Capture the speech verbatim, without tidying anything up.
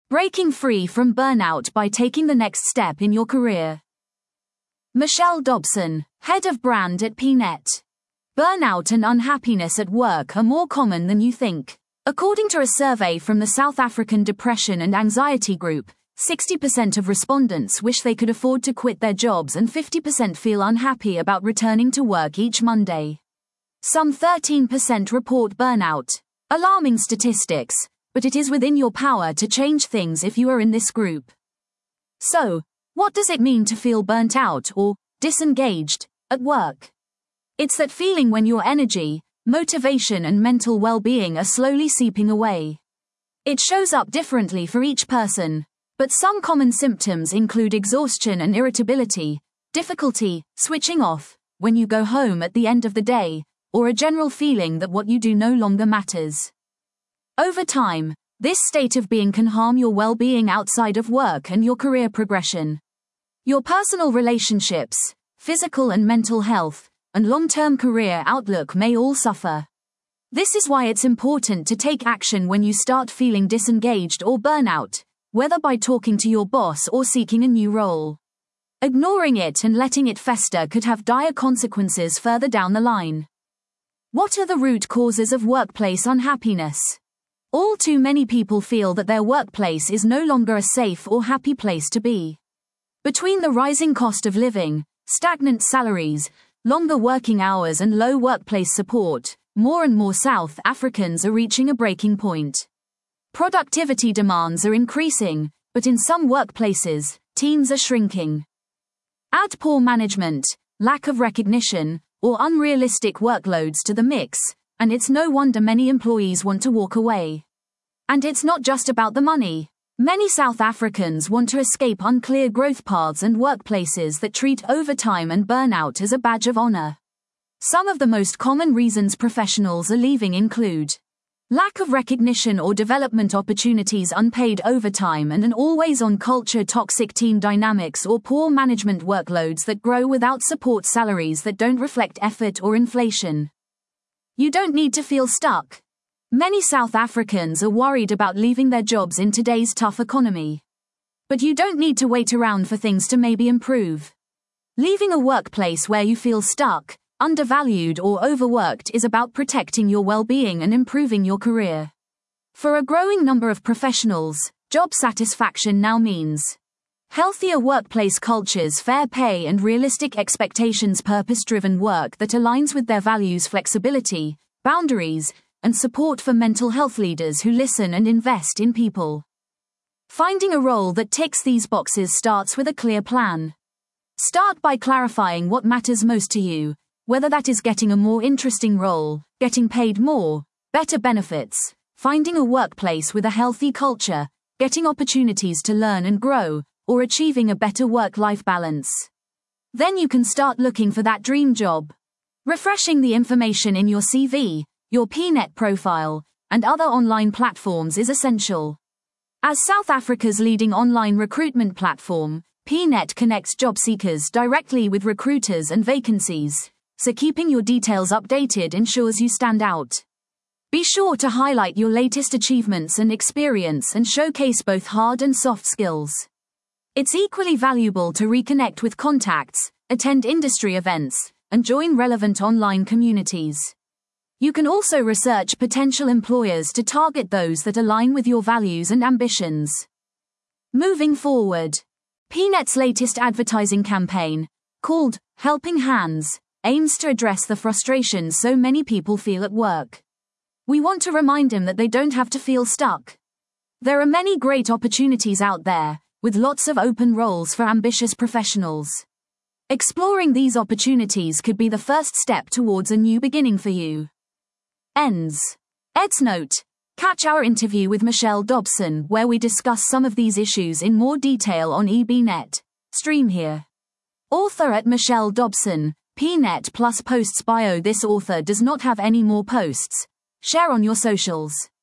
Breaking free from burnout by taking the next step in your career. Michelle Dobson, Head of Brand at P net. Burnout and unhappiness at work are more common than you think. According to a survey from the South African Depression and Anxiety Group, sixty percent of respondents wish they could afford to quit their jobs and fifty percent feel unhappy about returning to work each Monday. Some thirteen percent report burnout. Alarming statistics, but it is within your power to change things if you are in this group. So, what does it mean to feel burnt out or disengaged at work? It's that feeling when your energy, motivation and mental well-being are slowly seeping away. It shows up differently for each person, but some common symptoms include exhaustion and irritability, difficulty switching off when you go home at the end of the day, or a general feeling that what you do no longer matters. Over time, this state of being can harm your well-being outside of work and your career progression. Your personal relationships, physical and mental health, and long-term career outlook may all suffer. This is why it's important to take action when you start feeling disengaged or burnout, whether by talking to your boss or seeking a new role. Ignoring it and letting it fester could have dire consequences further down the line. What are the root causes of workplace unhappiness? All too many people feel that their workplace is no longer a safe or happy place to be. Between the rising cost of living, stagnant salaries, longer working hours and low workplace support, more and more South Africans are reaching a breaking point. Productivity demands are increasing, but in some workplaces, teams are shrinking. Add poor management, lack of recognition, or unrealistic workloads to the mix, and it's no wonder many employees want to walk away. And it's not just about the money. Many South Africans want to escape unclear growth paths and workplaces that treat overtime and burnout as a badge of honor. Some of the most common reasons professionals are leaving include lack of recognition or development opportunities, unpaid overtime and an always-on culture, toxic team dynamics or poor management, workloads that grow without support, salaries that don't reflect effort or inflation. You don't need to feel stuck. Many South Africans are worried about leaving their jobs in today's tough economy. But you don't need to wait around for things to maybe improve. Leaving a workplace where you feel stuck, undervalued or overworked is about protecting your well-being and improving your career. For a growing number of professionals, job satisfaction now means healthier workplace cultures, fair pay and realistic expectations, purpose-driven work that aligns with their values, flexibility, boundaries, and support for mental health, leaders who listen and invest in people. Finding a role that ticks these boxes starts with a clear plan. Start by clarifying what matters most to you, whether that is getting a more interesting role, getting paid more, better benefits, finding a workplace with a healthy culture, getting opportunities to learn and grow, or achieving a better work-life balance. Then you can start looking for that dream job. Refreshing the information in your C V, your P net profile, and other online platforms is essential. As South Africa's leading online recruitment platform, P net connects job seekers directly with recruiters and vacancies, so keeping your details updated ensures you stand out. Be sure to highlight your latest achievements and experience and showcase both hard and soft skills. It's equally valuable to reconnect with contacts, attend industry events, and join relevant online communities. You can also research potential employers to target those that align with your values and ambitions. Moving forward, P net's latest advertising campaign, called Helping Hands, aims to address the frustrations so many people feel at work. We want to remind them that they don't have to feel stuck. There are many great opportunities out there, with lots of open roles for ambitious professionals. Exploring these opportunities could be the first step towards a new beginning for you. Ends. Ed's note. Catch our interview with Michelle Dobson, where we discuss some of these issues in more detail on E B net. Stream here. Author at Michelle Dobson, P net plus posts bio. This author does not have any more posts. Share on your socials.